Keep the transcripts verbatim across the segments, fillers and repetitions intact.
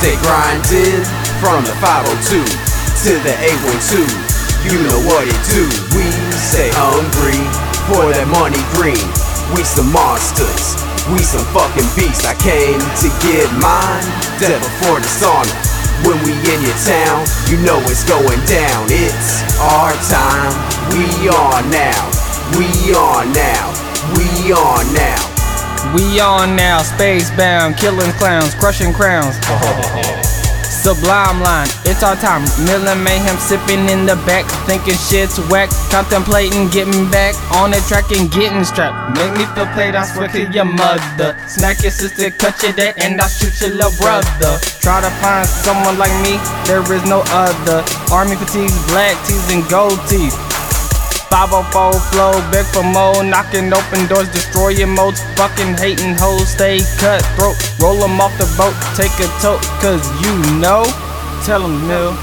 stay grinding from the five oh two to the eight one two. You know what it do. We stay hungry for that money green. We some monsters, we some fucking beasts. I came to get mine, dead before the sauna. When we in your town, you know it's going down. It's our time, we on now. We on now, we on now. We on now, spacebound, killing clowns, crushing crowns. Sublime line, it's our time. Millin Mayhem sipping in the back, thinking shit's whack. Contemplating getting back on the track and getting strapped. Make me feel played, I swear to your mother. Smack your sister, cut your dad, and I'll shoot your little brother. Try to find someone like me, there is no other. Army fatigues, black tees, and gold teeth. five oh four flow, beg for more, knocking open doors, destroying modes, fucking hating hoes, stay cutthroat, roll them off the boat, take a tote, cause you know, tell them Mill.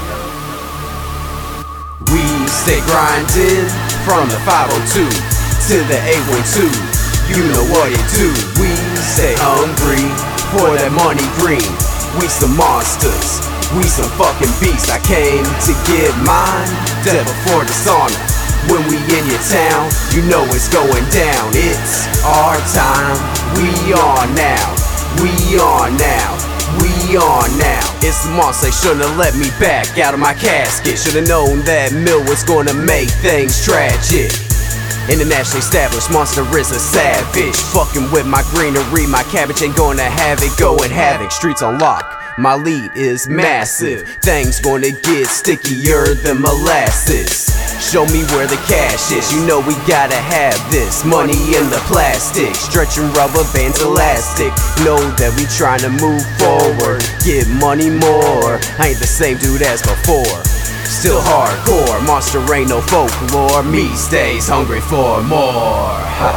We stay grinding from the five oh two to the eight one two, you know what it do. We stay hungry for that money green. We some monsters, we some fucking beasts. I came to get mine, dead before the sauna. When we in your town, you know it's going down. It's our time, we on now. We on now, we on now. It's the monster, they shouldn't have let me back out of my casket. Should've known that Mill was gonna make things tragic. Internationally established, monster is a savage. Fucking with my greenery, my cabbage ain't gonna have it going havoc. Streets on lock, my lead is massive. Things gonna get stickier than molasses. Show me where the cash is, you know we gotta have this. Money in the plastic, stretching rubber bands elastic. Know that we tryna move forward, get money more. I ain't the same dude as before, still hardcore. Monster ain't no folklore, me stays hungry for more.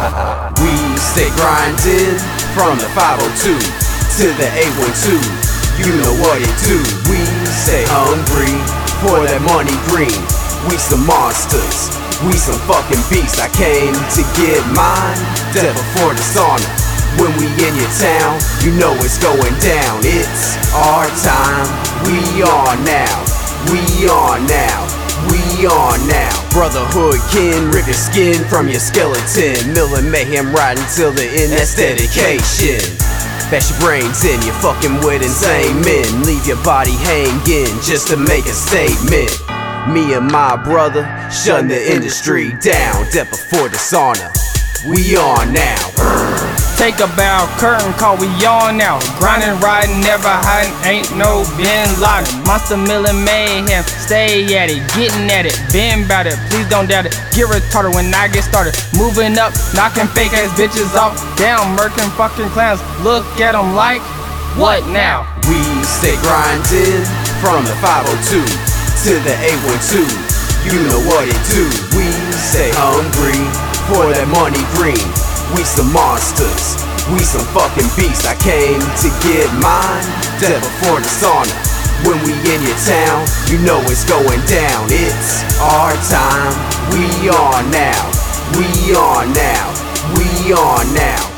We stay grinding from the five oh two to the eight one two. You know what it do. We stay hungry for that money green. We some monsters, we some fucking beasts. I came to get mine, dead before the sauna. When we in your town, you know it's going down. It's our time, we on now. We on now, we on now. Brotherhood kin, rip your skin from your skeleton. Millin Mayhem riding till the end, that's dedication. Bash your brains in, you're fucking with insane men. Leave your body hanging just to make a statement. Me and my brother shutting the industry down, dead before the sauna. We on now. Take a bow, curtain call, we on now. Grinding, riding, never hiding, ain't no Bin Laden. Monster Millin Mayhem, stay at it, getting at it, been bout it, please don't doubt it. Get retarded when I get started, moving up, knocking fake ass bitches off, down, murking fucking clowns. Look at them like, what now? We stay grinding from the five oh two to the eight one two, you know what it do. We stay hungry for that money green. We some monsters, we some fucking beasts. I came to get mine, dead before the sauna. When we in your town, you know it's going down. It's our time, we on now. We on now, we on now.